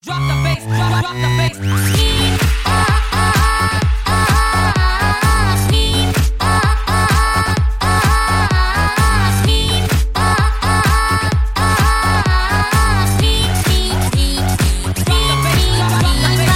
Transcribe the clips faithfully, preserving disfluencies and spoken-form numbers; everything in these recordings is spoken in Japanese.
Drop the bass, drop, drop the bass. Ski, ah, ah, ah, ski, ah, ah, ah, ski, ah, ah, ah, ski, ski, ski, ski. Drop the bass, drop, drop the bass.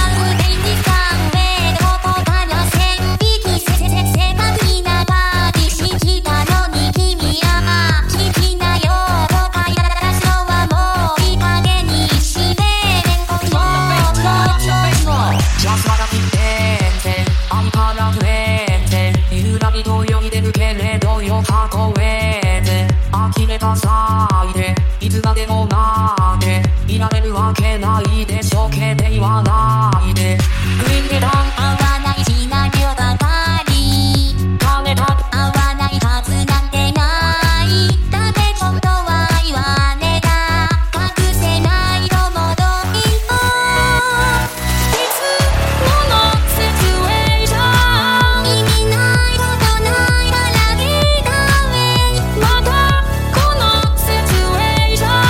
いつまでもなんていられるわけないでしょけで言わないでグリーンでダウン合わないシナリオばかり金だ合わないはずなんてないだって本当は言わねが隠せないともどいといつものシチュエーション意味ないことないからいいだめまたこのシチュエーション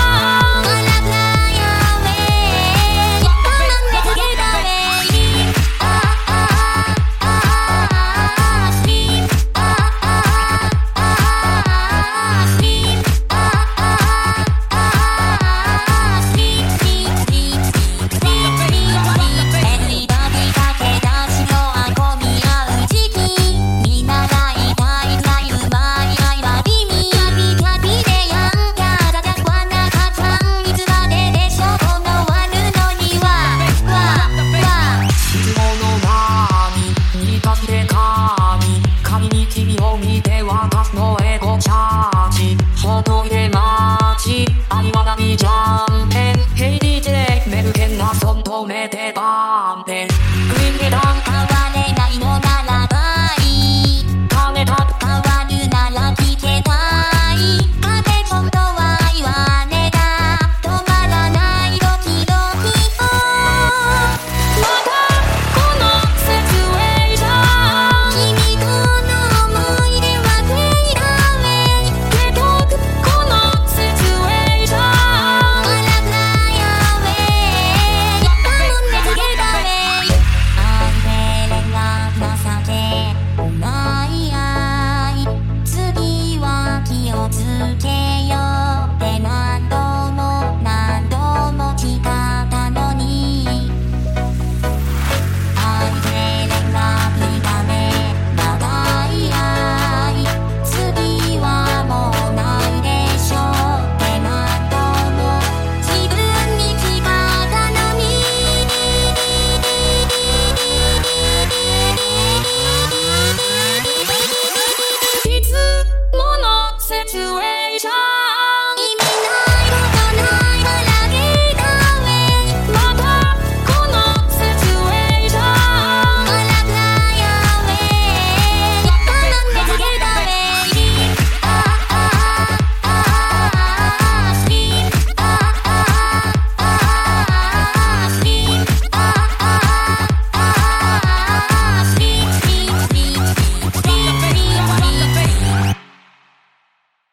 紙に君を見て私のエゴチャージほどいて待ち愛は波じゃんけんヘイディージェイメルヘンなそん止めてバーンペン